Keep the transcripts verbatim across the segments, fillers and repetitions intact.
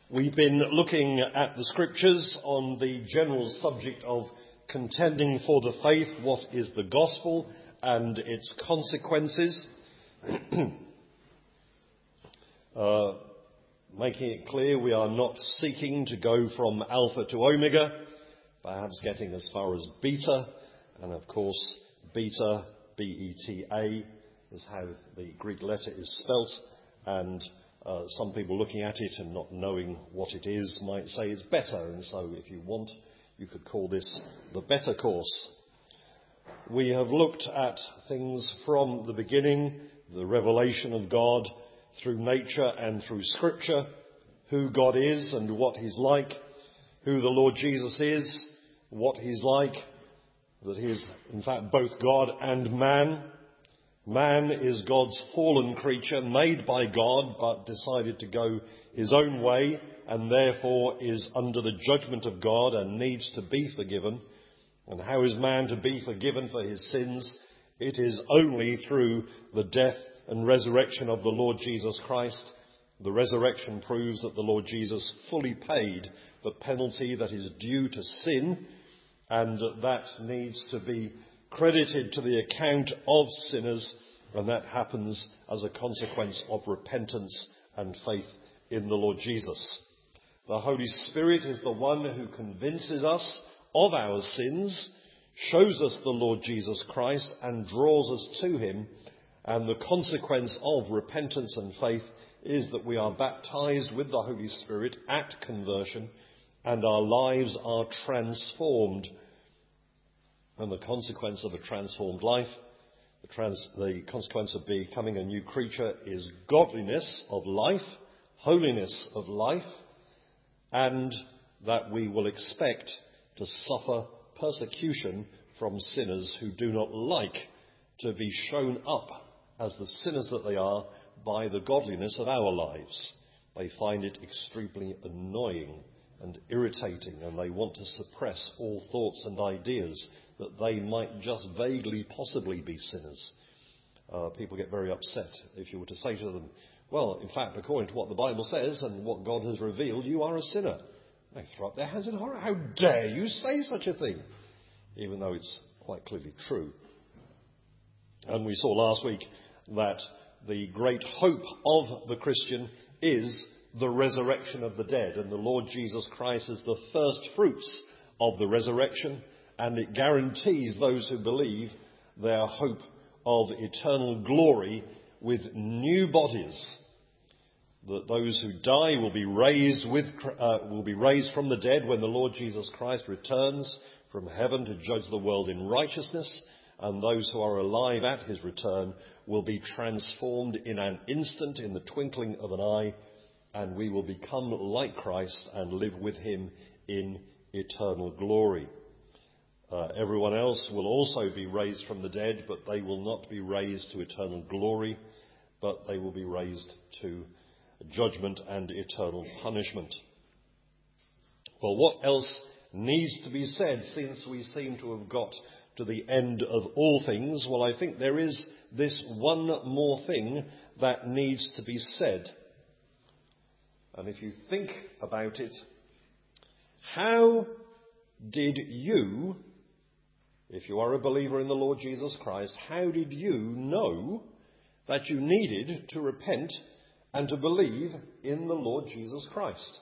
We've been looking at the scriptures on the general subject of contending for the faith, what is the gospel and its consequences. uh, making it clear we are not seeking to go from alpha to omega, perhaps getting as far as beta, and of course beta, B E T A, is how the Greek letter is spelt, and Uh, some people looking at it and not knowing what it is might say it's better, and so if you want, you could call this the better course. We have looked at things from the beginning, the revelation of God through nature and through Scripture, who God is and what He's like, who the Lord Jesus is, what He's like, that He is in fact both God and man. Man is God's fallen creature, made by God, but decided to go his own way, and therefore is under the judgment of God and needs to be forgiven. And how is man to be forgiven for his sins? It is only through the death and resurrection of the Lord Jesus Christ. The resurrection proves that the Lord Jesus fully paid the penalty that is due to sin, and that needs to be credited to the account of sinners, and that happens as a consequence of repentance and faith in the Lord Jesus. The Holy Spirit is the one who convinces us of our sins, shows us the Lord Jesus Christ, and draws us to him, and the consequence of repentance and faith is that we are baptized with the Holy Spirit at conversion, and our lives are transformed. And the consequence of a transformed life, the, trans, the consequence of becoming a new creature, is godliness of life, holiness of life, and that we will expect to suffer persecution from sinners who do not like to be shown up as the sinners that they are by the godliness of our lives. They find it extremely annoying and irritating, and they want to suppress all thoughts and ideas that they might just vaguely possibly be sinners. Uh, people get very upset if you were to say to them, well, in fact, according to what the Bible says and what God has revealed, you are a sinner. They throw up their hands in horror. How dare you say such a thing? Even though it's quite clearly true. And we saw last week that the great hope of the Christian is the resurrection of the dead, and the Lord Jesus Christ is the first fruits of the resurrection, and it guarantees those who believe their hope of eternal glory with new bodies. That those who die will be raised with, uh, will be raised from the dead when the Lord Jesus Christ returns from heaven to judge the world in righteousness, and those who are alive at his return will be transformed in an instant, in the twinkling of an eye, and we will become like Christ and live with him in eternal glory. Uh, everyone else will also be raised from the dead, but they will not be raised to eternal glory, but they will be raised to judgment and eternal punishment. Well, what else needs to be said since we seem to have got to the end of all things? Well, I think there is this one more thing that needs to be said. And if you think about it, how did you, if you are a believer in the Lord Jesus Christ, how did you know that you needed to repent and to believe in the Lord Jesus Christ?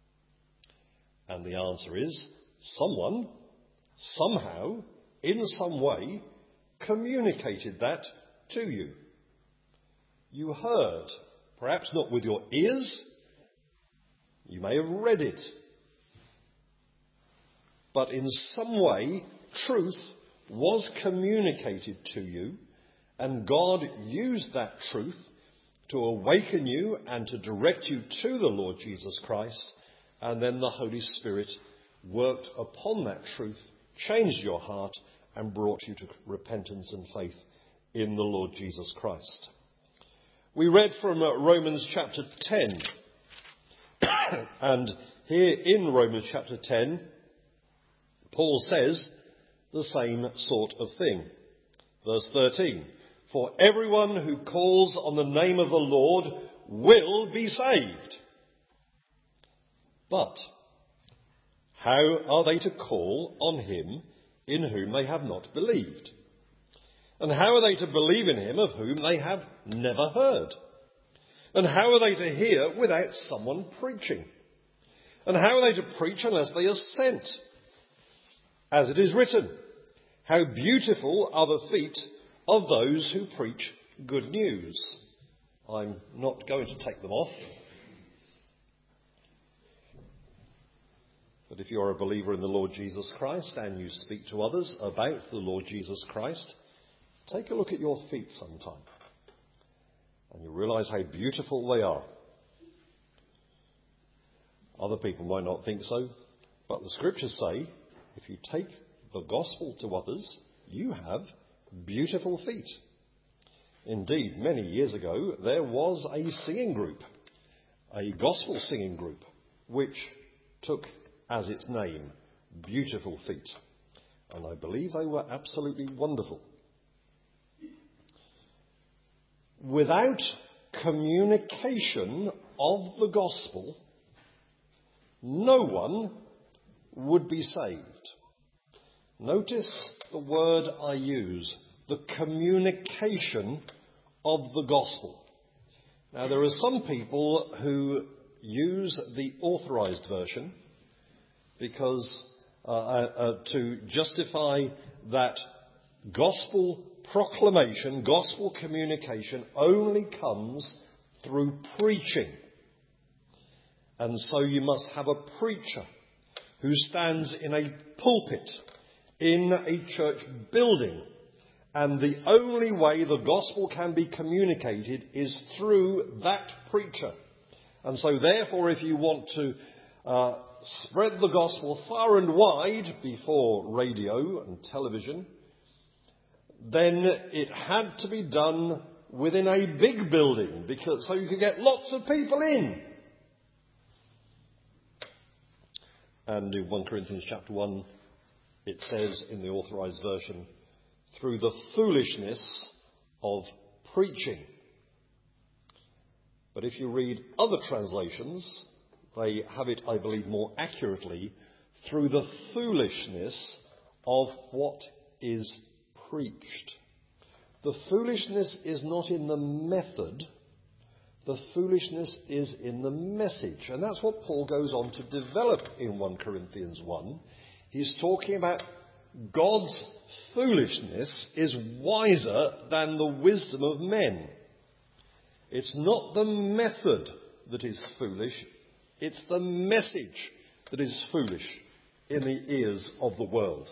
And the answer is, someone, somehow, in some way, communicated that to you. You heard, perhaps not with your ears, you may have read it, but in some way, truth was communicated to you, and God used that truth to awaken you and to direct you to the Lord Jesus Christ, and then the Holy Spirit worked upon that truth, changed your heart, and brought you to repentance and faith in the Lord Jesus Christ. We read from uh, Romans chapter ten, and here in Romans chapter ten, Paul says the same sort of thing. Verse thirteen, for everyone who calls on the name of the Lord will be saved. But how are they to call on him in whom they have not believed? And how are they to believe in him of whom they have never heard? And how are they to hear without someone preaching? And how are they to preach unless they are sent? As it is written, how beautiful are the feet of those who preach good news. I'm not going to take them off. But if you are a believer in the Lord Jesus Christ and you speak to others about the Lord Jesus Christ, take a look at your feet sometime and you realise how beautiful they are. Other people might not think so, but the scriptures say if you take the gospel to others, you have beautiful feet. Indeed, many years ago, there was a singing group, a gospel singing group, which took as its name, Beautiful Feet. And I believe they were absolutely wonderful. Without communication of the gospel, no one would be saved. Notice the word I use, the communication of the gospel. Now, there are some people who use the authorized version because uh, uh, to justify that gospel proclamation, gospel communication only comes through preaching. And so you must have a preacher who stands in a pulpit in a church building. And the only way the gospel can be communicated is through that preacher. And so therefore, if you want to uh, spread the gospel far and wide before radio and television, then it had to be done within a big building, because so you could get lots of people in. And in First Corinthians chapter one, it says in the authorized version, through the foolishness of preaching. But if you read other translations, they have it, I believe, more accurately, through the foolishness of what is preached. The foolishness is not in the method, the foolishness is in the message. And that's what Paul goes on to develop in First Corinthians one. He's talking about God's foolishness is wiser than the wisdom of men. It's not the method that is foolish, it's the message that is foolish in the ears of the world.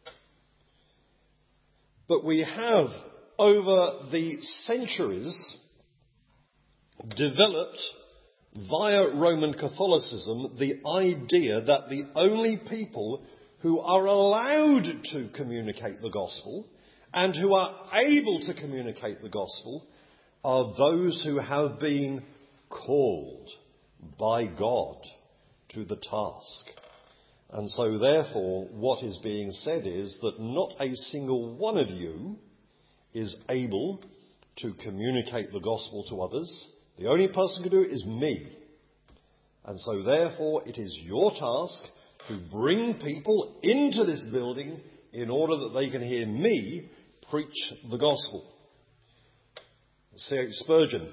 But we have, over the centuries, developed via Roman Catholicism the idea that the only people who are allowed to communicate the gospel and who are able to communicate the gospel are those who have been called by God to the task. And so therefore what is being said is that not a single one of you is able to communicate the gospel to others. The only person who can do it is me. And so therefore it is your task to bring people into this building in order that they can hear me preach the gospel. C H Spurgeon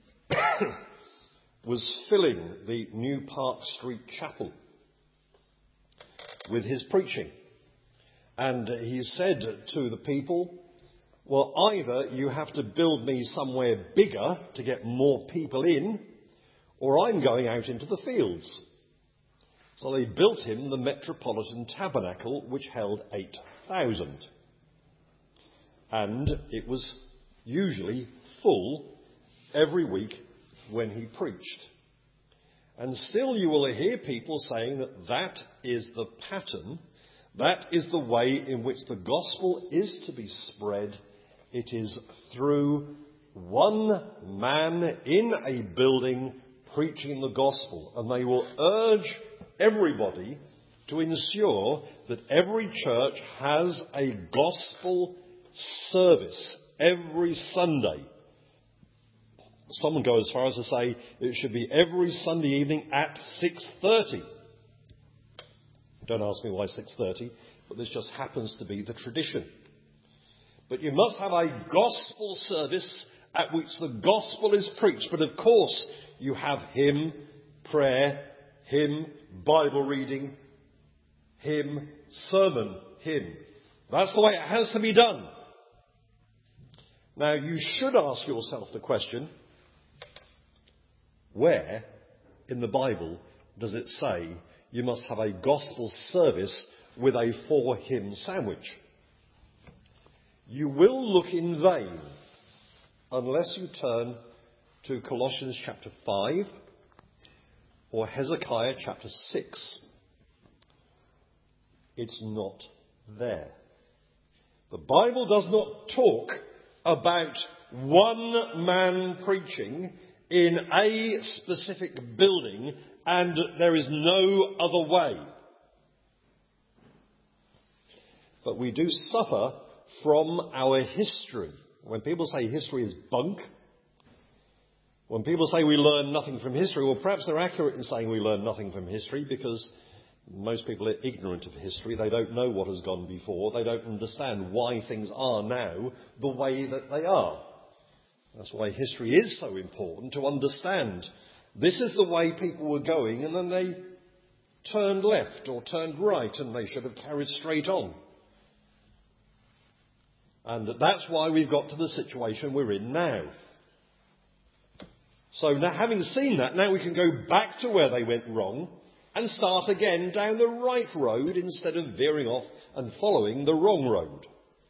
was filling the New Park Street Chapel with his preaching. And he said to the people, well, either you have to build me somewhere bigger to get more people in, or I'm going out into the fields. So they built him the Metropolitan Tabernacle, which held eight thousand. And it was usually full every week when he preached. And still you will hear people saying that that is the pattern, that is the way in which the gospel is to be spread. It is through one man in a building preaching the gospel. And they will urge everybody to ensure that every church has a gospel service every Sunday. Some go as far as to say it should be every Sunday evening at six thirty. Don't ask me why six thirty, but this just happens to be the tradition. But you must have a gospel service at which the gospel is preached. But of course, you have hymn, prayer, hymn, Bible reading, hymn, sermon, hymn. That's the way it has to be done. Now, you should ask yourself the question, where in the Bible does it say you must have a gospel service with a four-hymn sandwich? You will look in vain unless you turn to Colossians chapter five or Hezekiah chapter six. It's not there. The Bible does not talk about one man preaching in a specific building and there is no other way. But we do suffer from our history. When people say history is bunk, when people say we learn nothing from history, well, perhaps they're accurate in saying we learn nothing from history because most people are ignorant of history. They don't know what has gone before. They don't understand why things are now the way that they are. That's why history is so important, to understand. This is the way people were going, and then they turned left or turned right, and they should have carried straight on. And that's why we've got to the situation we're in now. So now, having seen that, now we can go back to where they went wrong and start again down the right road instead of veering off and following the wrong road.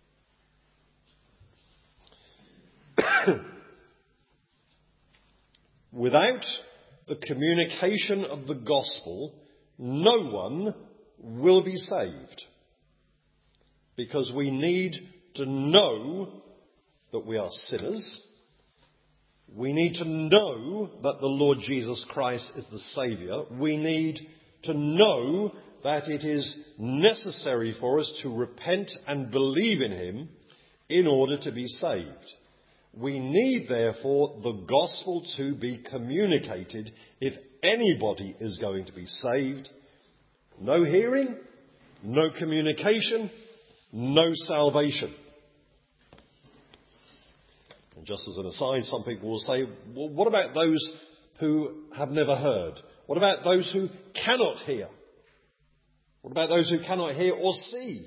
Without the communication of the gospel, no one will be saved. Because we need to know that we are sinners. We need to know that the Lord Jesus Christ is the Saviour. We need to know that it is necessary for us to repent and believe in him in order to be saved. We need, therefore, the gospel to be communicated if anybody is going to be saved. No hearing, no communication, no salvation. And just as an aside, some people will say, well, what about those who have never heard? What about those who cannot hear? What about those who cannot hear or see?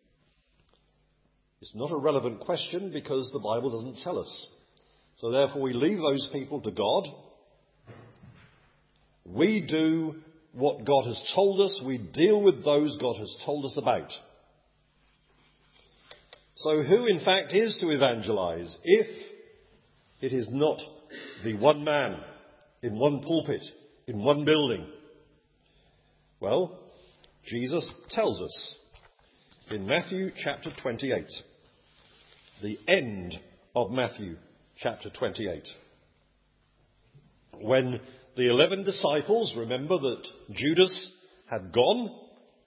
It's not a relevant question because the Bible doesn't tell us. So therefore we leave those people to God. We do what God has told us. We deal with those God has told us about. So who in fact is to evangelize if it is not the one man in one pulpit, in one building? Well, Jesus tells us in Matthew chapter twenty-eight, the end of Matthew chapter twenty-eight, when the eleven disciples, remember that Judas had gone,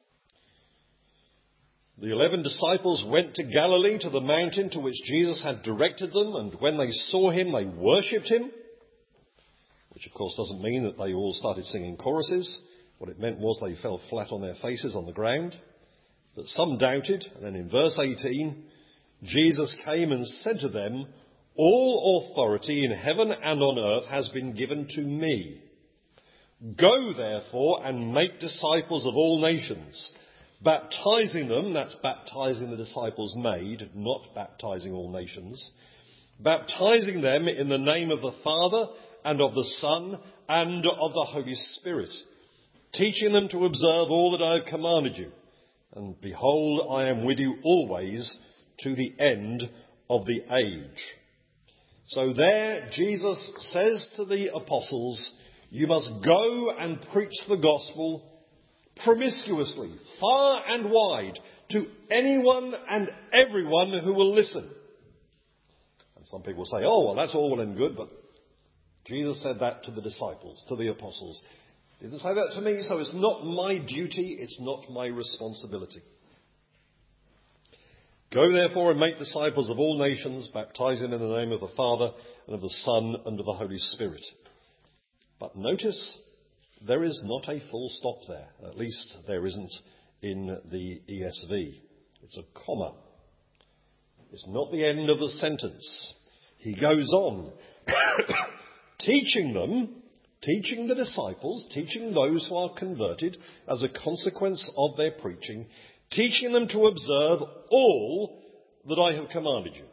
the eleven disciples went to Galilee, to the mountain to which Jesus had directed them, and when they saw him, they worshipped him, which of course doesn't mean that they all started singing choruses. What it meant was they fell flat on their faces on the ground. But some doubted, and then in verse eighteen, Jesus came and said to them, all authority in heaven and on earth has been given to me. Go therefore and make disciples of all nations, baptizing them, that's baptizing the disciples made, not baptizing all nations, baptizing them in the name of the Father and of the Son and of the Holy Spirit, teaching them to observe all that I have commanded you. And behold, I am with you always to the end of the age. So there Jesus says to the apostles, you must go and preach the gospel promiscuously, far and wide, to anyone and everyone who will listen. And some people say, oh, well, that's all well and good, but Jesus said that to the disciples, to the apostles. He didn't say that to me, so it's not my duty, it's not my responsibility. Go therefore and make disciples of all nations, baptizing in the name of the Father and of the Son and of the Holy Spirit. But notice, there is not a full stop there. At least there isn't in the E S V. It's a comma. It's not the end of the sentence. He goes on, teaching them, teaching the disciples, teaching those who are converted as a consequence of their preaching, teaching them to observe all that I have commanded you.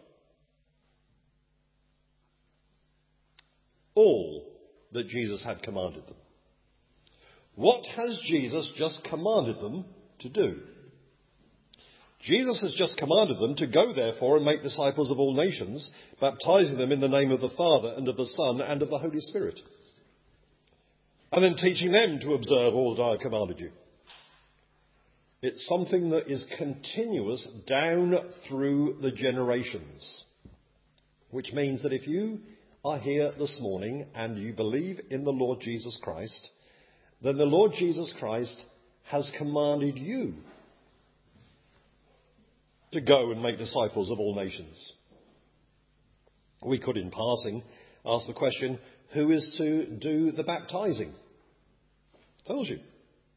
All that Jesus had commanded them. What has Jesus just commanded them to do? Jesus has just commanded them to go, therefore, and make disciples of all nations, baptizing them in the name of the Father and of the Son and of the Holy Spirit. And then teaching them to observe all that I have commanded you. It's something that is continuous down through the generations. Which means that if you are here this morning and you believe in the Lord Jesus Christ, then the Lord Jesus Christ has commanded you to go and make disciples of all nations. We could, in passing, ask the question, who is to do the baptizing? Tells you.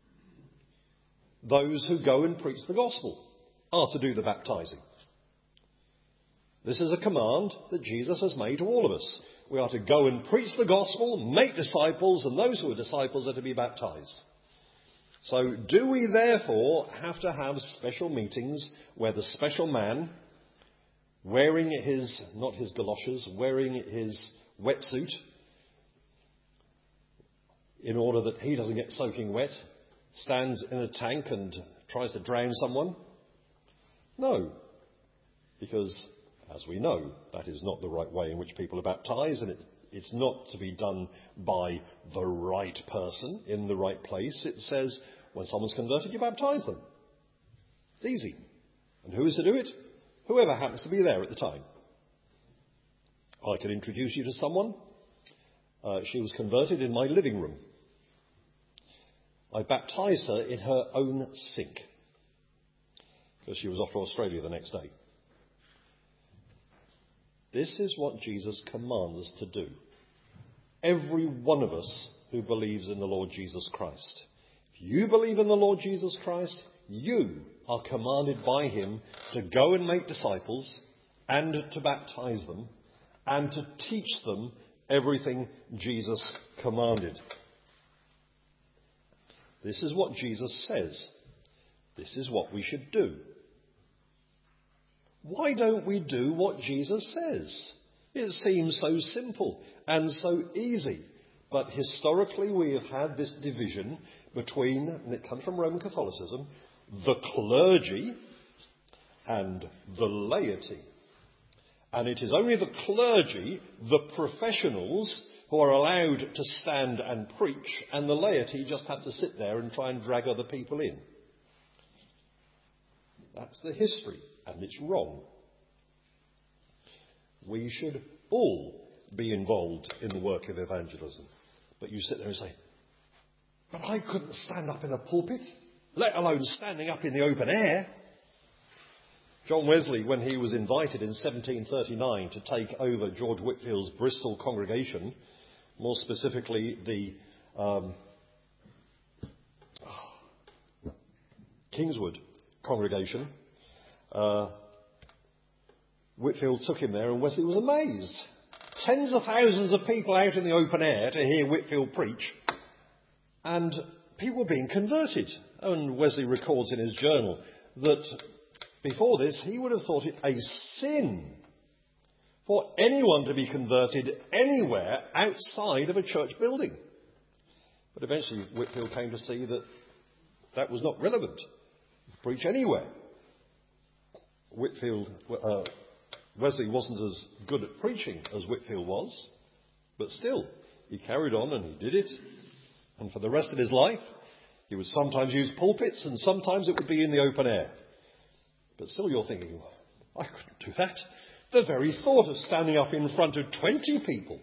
Those who go and preach the gospel are to do the baptizing. This is a command that Jesus has made to all of us. We are to go and preach the gospel, make disciples, and those who are disciples are to be baptized. So do we therefore have to have special meetings where the special man, wearing his, not his galoshes, wearing his wetsuit, in order that he doesn't get soaking wet, stands in a tank and tries to drown someone? No, because as we know, that is not the right way in which people are baptized, and it, it's not to be done by the right person in the right place. It says when someone's converted, you baptize them. It's easy. And who is to do it? Whoever happens to be there at the time. I can introduce you to someone. Uh, she was converted in my living room. I baptized her in her own sink because she was off to Australia the next day. This is what Jesus commands us to do. Every one of us who believes in the Lord Jesus Christ. If you believe in the Lord Jesus Christ, you are commanded by him to go and make disciples and to baptize them and to teach them everything Jesus commanded. This is what Jesus says. This is what we should do. Why don't we do what Jesus says? It seems so simple and so easy. But historically we have had this division between, and it comes from Roman Catholicism, the clergy and the laity. And it is only the clergy, the professionals, who are allowed to stand and preach, and the laity just have to sit there and try and drag other people in. That's the history, and it's wrong. We should all be involved in the work of evangelism. But you sit there and say, but I couldn't stand up in a pulpit, let alone standing up in the open air. John Wesley, when he was invited in seventeen thirty-nine to take over George Whitfield's Bristol congregation, more specifically the um, Kingswood congregation, uh, Whitfield took him there and Wesley was amazed. Tens of thousands of people out in the open air to hear Whitfield preach, and people were being converted. And Wesley records in his journal that before this he would have thought it a sin for anyone to be converted anywhere outside of a church building. But eventually Whitfield came to see that that was not relevant. You could preach anywhere. Whitfield, uh, Wesley wasn't as good at preaching as Whitfield was, but still, he carried on and he did it. And for the rest of his life, he would sometimes use pulpits and sometimes it would be in the open air. But still you're thinking, I couldn't do that. The very thought of standing up in front of twenty people,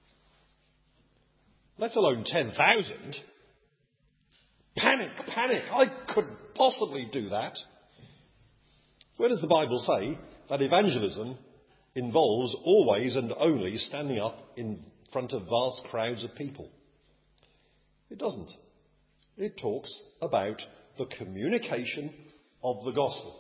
let alone ten thousand. Panic, panic. I couldn't possibly do that. Where does the Bible say that evangelism involves always and only standing up in front of vast crowds of people? It doesn't. It talks about the communication of the gospel.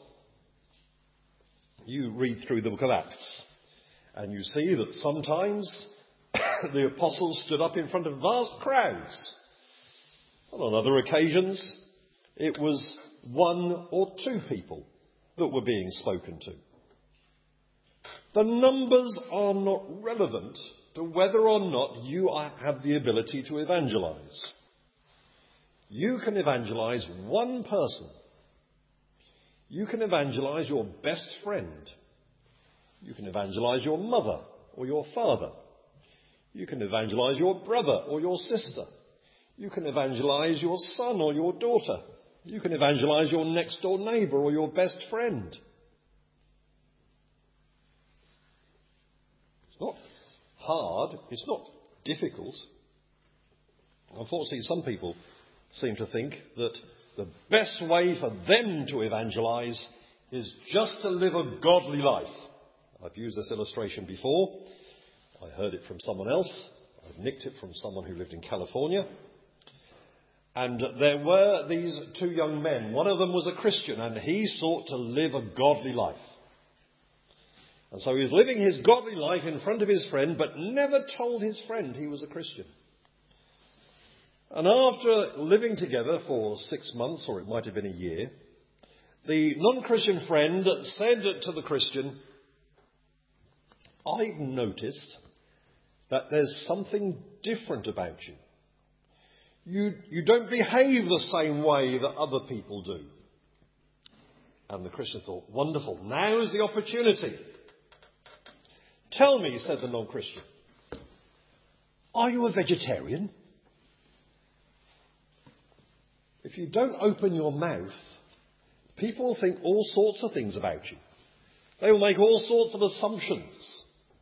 You read through the book of Acts, and you see that sometimes the apostles stood up in front of vast crowds. And on other occasions, it was one or two people that were being spoken to. The numbers are not relevant to whether or not you have the ability to evangelize. You can evangelize one person. You can evangelize your best friend. You can evangelize your mother or your father. You can evangelize your brother or your sister. You can evangelize your son or your daughter. You can evangelize your next door neighbour or your best friend. It's not hard. It's not difficult. Unfortunately, some people seem to think that the best way for them to evangelize is just to live a godly life. I've used this illustration before. I heard it from someone else. I've nicked it from someone who lived in California. And there were these two young men. One of them was a Christian, and he sought to live a godly life. And so he was living his godly life in front of his friend, but never told his friend he was a Christian. And after living together for six months, or it might have been a year, the non-Christian friend said to the Christian, "I've noticed that there's something different about you. You, you don't behave the same way that other people do." And the Christian thought, wonderful, now's the opportunity. "Tell me," said the non-Christian, "are you a vegetarian?" If you don't open your mouth, people will think all sorts of things about you. They will make all sorts of assumptions.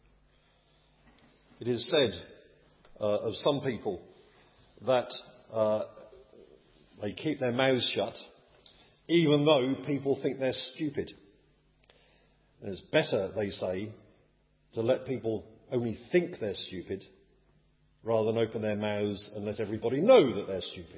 It is said uh, of some people that uh, they keep their mouths shut even though people think they're stupid. And it's better, they say, to let people only think they're stupid rather than open their mouths and let everybody know that they're stupid.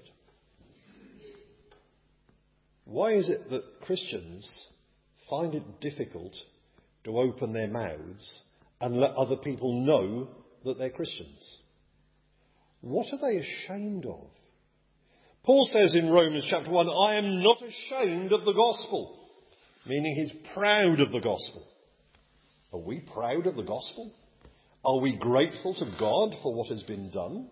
Why is it that Christians find it difficult to open their mouths and let other people know that they're Christians? What are they ashamed of? Paul says in Romans chapter one, "I am not ashamed of the gospel," meaning he's proud of the gospel. Are we proud of the gospel? Are we grateful to God for what has been done?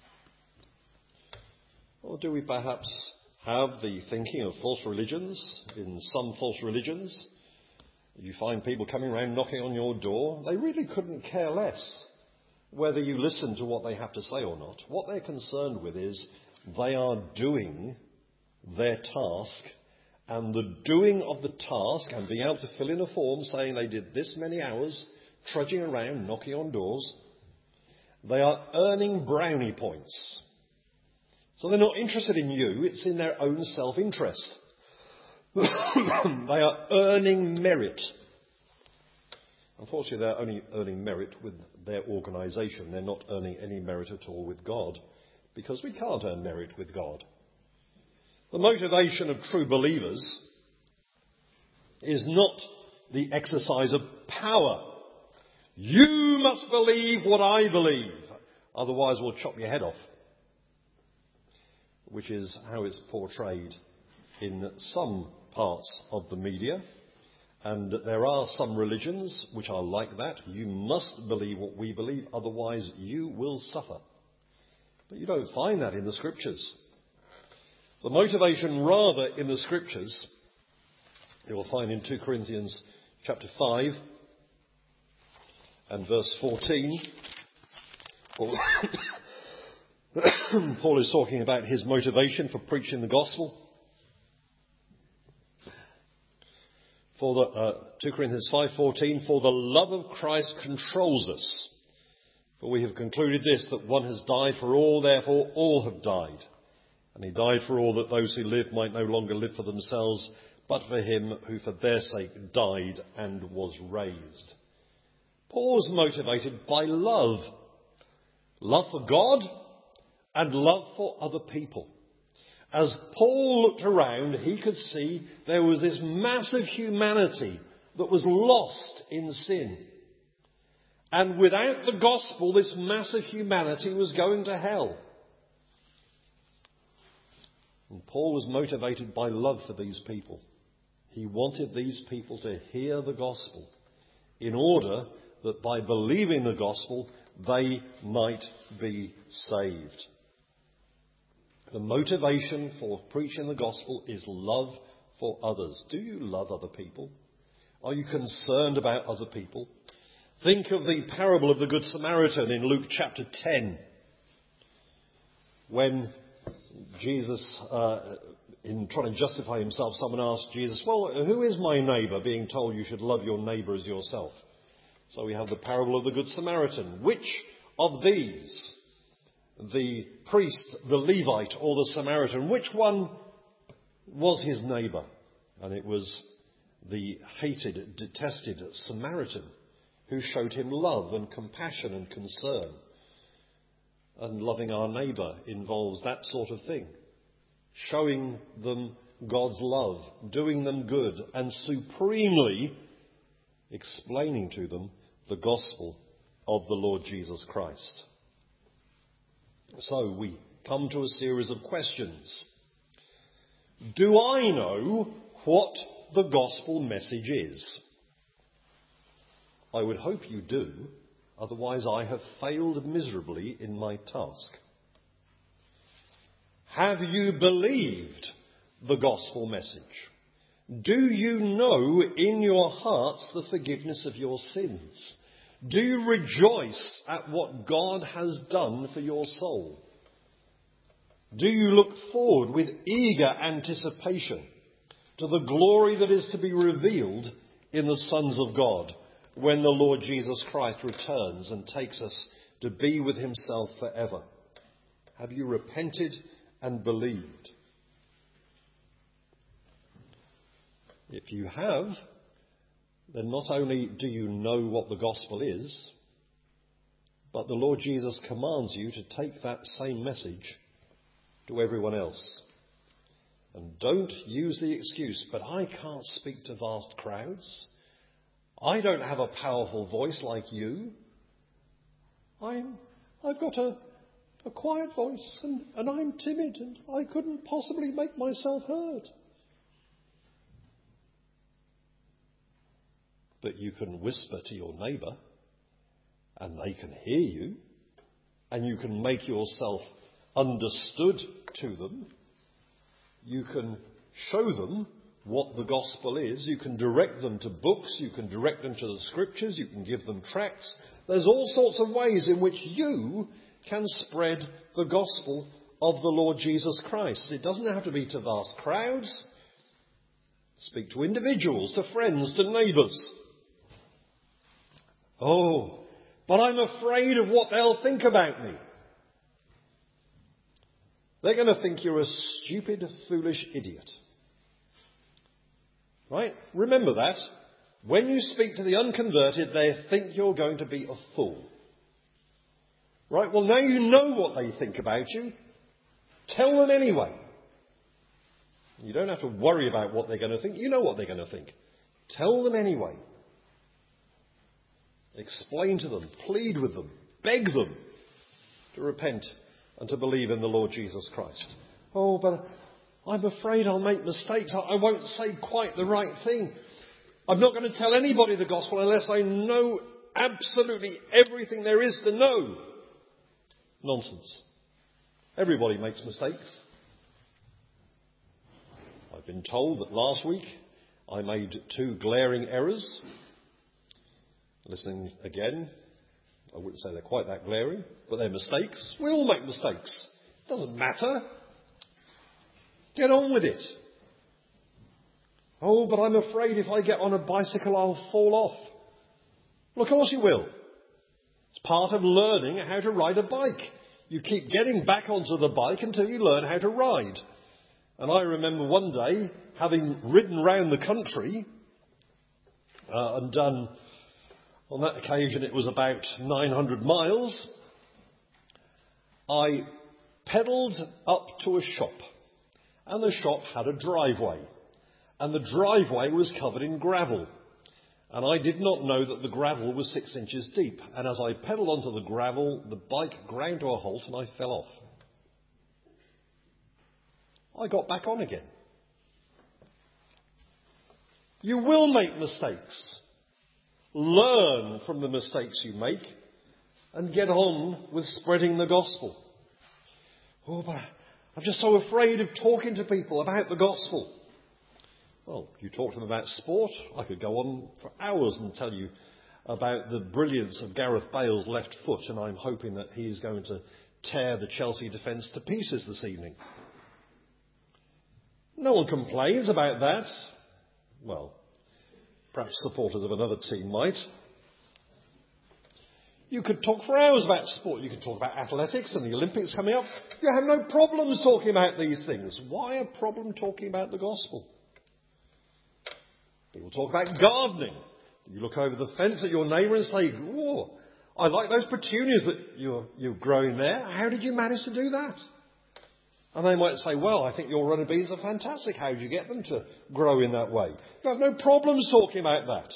Or do we perhaps have the thinking of false religions? In some false religions, you find people coming around knocking on your door. They really couldn't care less whether you listen to what they have to say or not. What they're concerned with is they are doing their task, and the doing of the task and being able to fill in a form saying they did this many hours trudging around knocking on doors, they are earning brownie points. So they're not interested in you, it's in their own self-interest. They are earning merit. Unfortunately, they're only earning merit with their organisation. They're not earning any merit at all with God, because we can't earn merit with God. The motivation of true believers is not the exercise of power. You must believe what I believe, otherwise we'll chop your head off. Which is how it's portrayed in some parts of the media. And there are some religions which are like that. You must believe what we believe, otherwise you will suffer. But you don't find that in the Scriptures. The motivation rather in the Scriptures, you will find in two Corinthians chapter five and verse fourteen. Paul, Paul is talking about his motivation for preaching the gospel. For the, uh, two Corinthians five fourteen, "For the love of Christ controls us. For we have concluded this, that one has died for all, therefore all have died. And he died for all, that those who live might no longer live for themselves, but for him who for their sake died and was raised." Paul's motivated by love. Love for God and love for other people. As Paul looked around, he could see there was this massive humanity that was lost in sin. And without the gospel, this massive humanity was going to hell. And Paul was motivated by love for these people. He wanted these people to hear the gospel in order that by believing the gospel, they might be saved. The motivation for preaching the gospel is love for others. Do you love other people? Are you concerned about other people? Think of the parable of the Good Samaritan in Luke chapter ten, when Jesus, uh, in trying to justify himself, someone asked Jesus, well, who is my neighbour, being told you should love your neighbour as yourself? So we have the parable of the Good Samaritan. Which of these, the priest, the Levite, or the Samaritan, which one was his neighbour? And it was the hated, detested Samaritan who showed him love and compassion and concern. And loving our neighbour involves that sort of thing. Showing them God's love, doing them good, and supremely explaining to them the gospel of the Lord Jesus Christ. So we come to a series of questions. Do I know what the gospel message is? I would hope you do, otherwise I have failed miserably in my task. Have you believed the gospel message? Do you know in your hearts the forgiveness of your sins? Do you rejoice at what God has done for your soul? Do you look forward with eager anticipation to the glory that is to be revealed in the sons of God when the Lord Jesus Christ returns and takes us to be with himself forever? Have you repented and believed? If you have, then not only do you know what the gospel is, but the Lord Jesus commands you to take that same message to everyone else. And don't use the excuse, but I can't speak to vast crowds. I don't have a powerful voice like you. I'm, I've got a, a quiet voice and, and I'm timid and I couldn't possibly make myself heard. But you can whisper to your neighbour and they can hear you, and you can make yourself understood to them. You can show them what the gospel is. You can direct them to books. You can direct them to the scriptures. You can give them tracts. There's all sorts of ways in which you can spread the gospel of the Lord Jesus Christ. It doesn't have to be to vast crowds. Speak to individuals, to friends, to neighbours. Oh, but I'm afraid of what they'll think about me. They're going to think you're a stupid, foolish idiot. Right? Remember that. When you speak to the unconverted, they think you're going to be a fool. Right? Well, now you know what they think about you. Tell them anyway. You don't have to worry about what they're going to think. You know what they're going to think. Tell them anyway. Explain to them, plead with them, beg them to repent and to believe in the Lord Jesus Christ. Oh, but I'm afraid I'll make mistakes. I won't say quite the right thing. I'm not going to tell anybody the gospel unless I know absolutely everything there is to know. Nonsense. Everybody makes mistakes. I've been told that last week I made two glaring errors. Listening again, I wouldn't say they're quite that glaring, but they're mistakes. We all make mistakes. Doesn't matter. Get on with it. Oh, but I'm afraid if I get on a bicycle I'll fall off. Well, of course you will. It's part of learning how to ride a bike. You keep getting back onto the bike until you learn how to ride. And I remember one day, having ridden round the country uh, and done... On that occasion, it was about nine hundred miles. I pedalled up to a shop And the shop had a driveway. And the driveway was covered in gravel. And I did not know that the gravel was six inches deep. And as I pedalled onto the gravel, the bike ground to a halt and I fell off. I got back on again. You will make mistakes. Learn from the mistakes you make and get on with spreading the gospel. Oh, but I'm just so afraid of talking to people about the gospel. Well, you talk to them about sport. I could go on for hours and tell you about the brilliance of Gareth Bale's left foot, and I'm hoping that he's going to tear the Chelsea defence to pieces this evening. No one complains about that. Well, perhaps supporters of another team might. You could talk for hours about sport. You could talk about athletics and the Olympics coming up. You have no problems talking about these things. Why a problem talking about the gospel? People talk about gardening. You look over the fence at your neighbour and say, "Whoa, I like those petunias that you're, you're growing there. How did you manage to do that?" And they might say, "Well, I think your runner beans are fantastic. How did you get them to grow in that way?" You have no problems talking about that.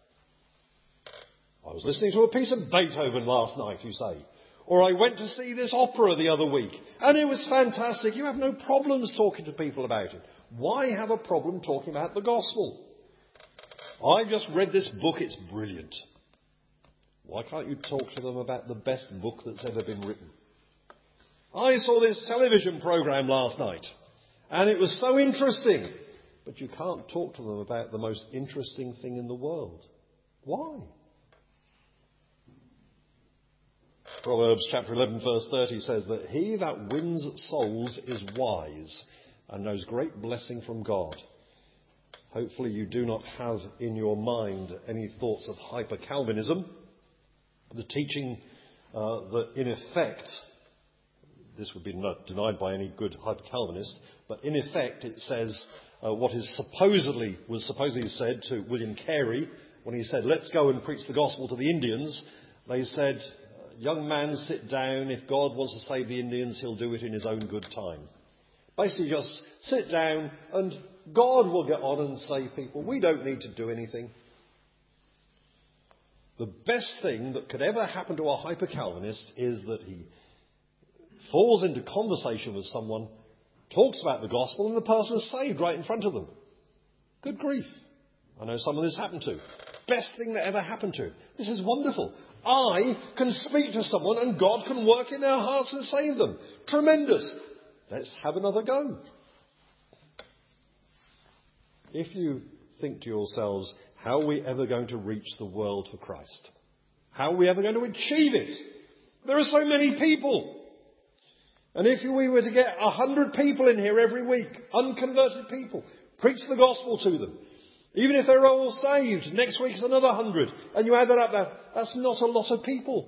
I was listening to a piece of Beethoven last night, you say. Or I went to see this opera the other week, and it was fantastic. You have no problems talking to people about it. Why have a problem talking about the gospel? I've just read this book, it's brilliant. Why can't you talk to them about the best book that's ever been written? I saw this television programme last night, and it was so interesting. But you can't talk to them about the most interesting thing in the world. Why? Proverbs chapter eleven verse thirty says that he that wins souls is wise and knows great blessing from God. Hopefully you do not have in your mind any thoughts of hyper-Calvinism, the teaching uh, that in effect, this would be not denied by any good hyper-Calvinist, but in effect it says uh, what is supposedly, was supposedly said to William Carey when he said, "Let's go and preach the gospel to the Indians." They said, "Young man, sit down. If God wants to save the Indians, he'll do it in his own good time." Basically just sit down and God will get on and save people. We don't need to do anything. The best thing that could ever happen to a hyper-Calvinist is that he falls into conversation with someone, talks about the gospel, and the person's saved right in front of them. Good grief. I know someone this happened to. Best thing that ever happened to him. This is wonderful. I can speak to someone and God can work in their hearts and save them. Tremendous. Let's have another go. If you think to yourselves, how are we ever going to reach the world for Christ? How are we ever going to achieve it? There are so many people. And if we were to get a hundred people in here every week, unconverted people, preach the gospel to them, even if they're all saved, next week is another hundred, and you add that up, that, that's not a lot of people.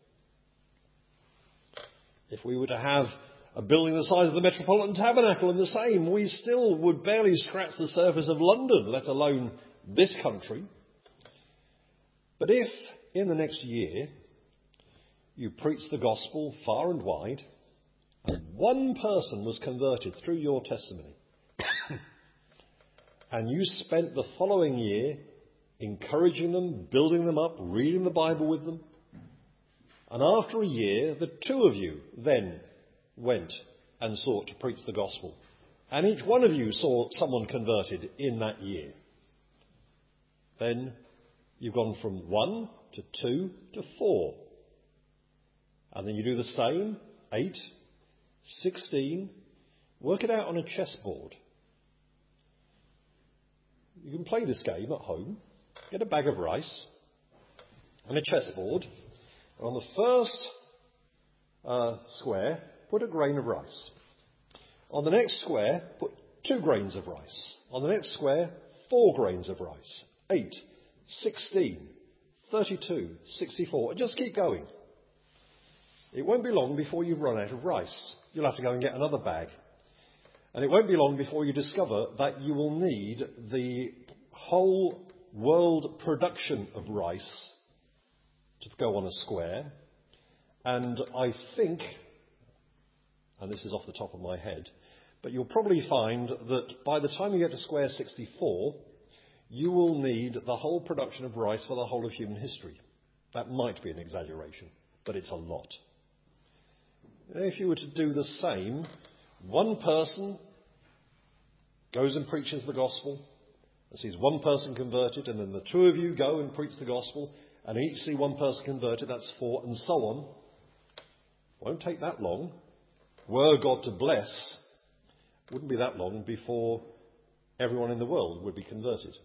If we were to have a building the size of the Metropolitan Tabernacle and the same, we still would barely scratch the surface of London, let alone this country. But if, in the next year, you preach the gospel far and wide, and one person was converted through your testimony, and you spent the following year encouraging them, building them up, reading the Bible with them, and after a year, the two of you then went and sought to preach the gospel, and each one of you saw someone converted in that year, then you've gone from one to two to four. And then you do the same, eight, sixteen. Work it out on a chessboard. You can play this game at home. Get a bag of rice and a chessboard. And on the first uh, square, put a grain of rice. On the next square, put two grains of rice. On the next square, four grains of rice. Eight, sixteen, thirty-two, sixty-four. And just keep going. It won't be long before you've run out of rice. You'll have to go and get another bag. And it won't be long before you discover that you will need the whole world production of rice to go on a square. And I think, and this is off the top of my head, But you'll probably find that by the time you get to square sixty-four, you will need the whole production of rice for the whole of human history. That might be an exaggeration, but it's a lot. If you were to do the same, one person goes and preaches the gospel and sees one person converted, and then the two of you go and preach the gospel and each see one person converted, that's four, and so on. Won't take that long. Were God to bless, wouldn't be that long before everyone in the world would be converted.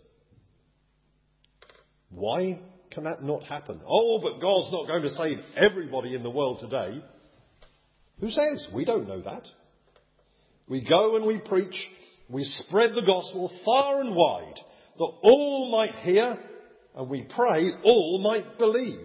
Why can that not happen? Oh, but God's not going to save everybody in the world today. Who says? We don't know that. We go and we preach, we spread the gospel far and wide, that all might hear, and we pray all might believe.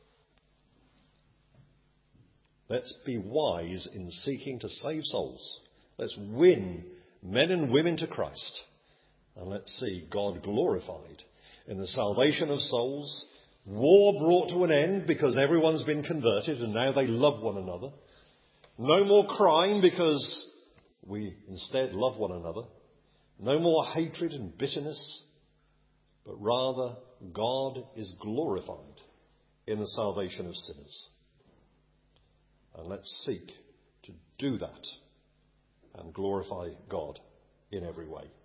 Let's be wise in seeking to save souls. Let's win men and women to Christ. And let's see God glorified in the salvation of souls, war brought to an end because everyone's been converted and now they love one another. No more crime because we instead love one another. No more hatred and bitterness, but rather God is glorified in the salvation of sinners. And let's seek to do that and glorify God in every way.